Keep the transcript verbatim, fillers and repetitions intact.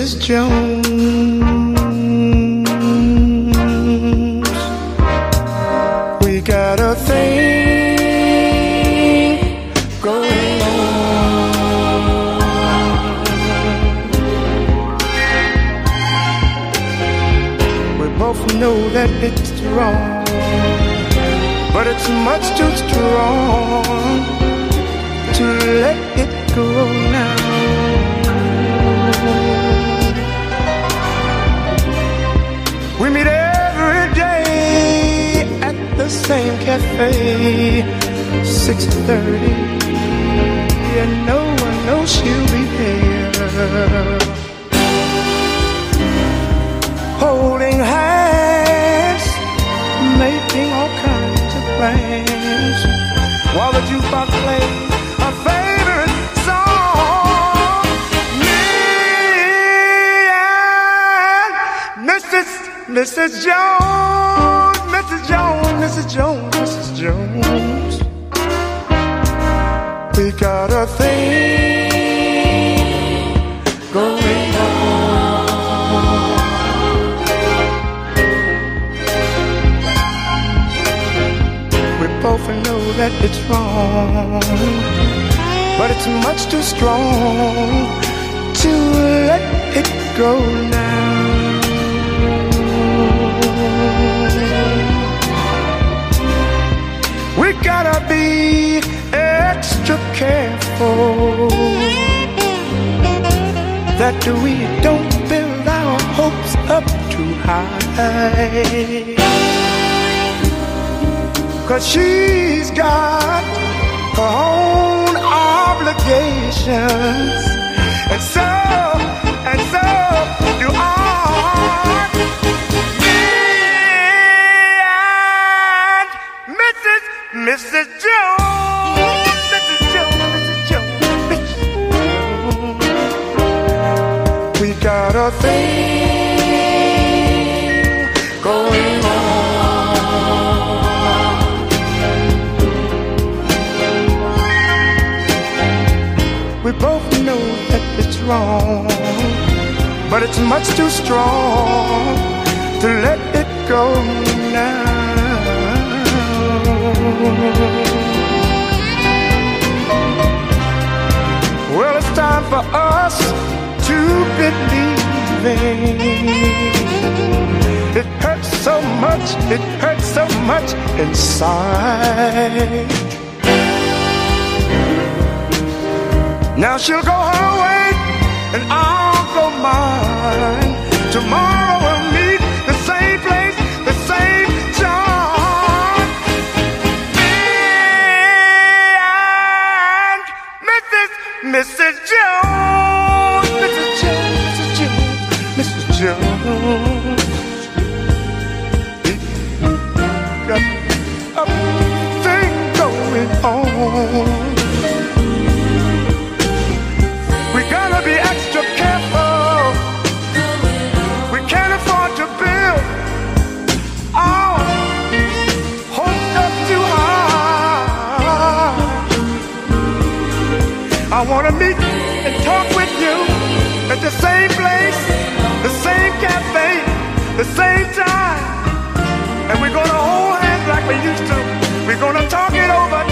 Missus Jones. We got a thing going on. We both know that it's wrong, but it's much too strong to let it go now. We meet every day at the same cafe, six thirty, and no one knows she'll be there. Holding hands, making all kinds of plans, while the jukebox plays our favorite song. Me and Missus Missus Jones, Missus Jones, Missus Jones, Missus Jones. We got a thing going on. We both know that it's wrong, but it's much too strong to let it go now. We gotta be extra careful that we don't build our hopes up too high, 'cause she's got her own obligations, and so, and so do I. Missus Jones, Missus Jones, Missus Jones, Missus Jones. We got a thing going on. We both know that it's wrong, but it's much too strong to let it go now. Well, it's time for us to believe. It hurts so much, it hurts so much inside. Now she'll go her way and I'll go mine. Tomorrow we'll meet the same place, the same time. Missus Jones, Missus Jones, Missus Jones, Missus Jones. We got a thing going on. We gotta be extra careful. We can't afford to build our hopes up too high. I wanna meet and talk with you at the same place, the same cafe, the same time. And we're gonna hold hands like we used to. We're gonna talk it over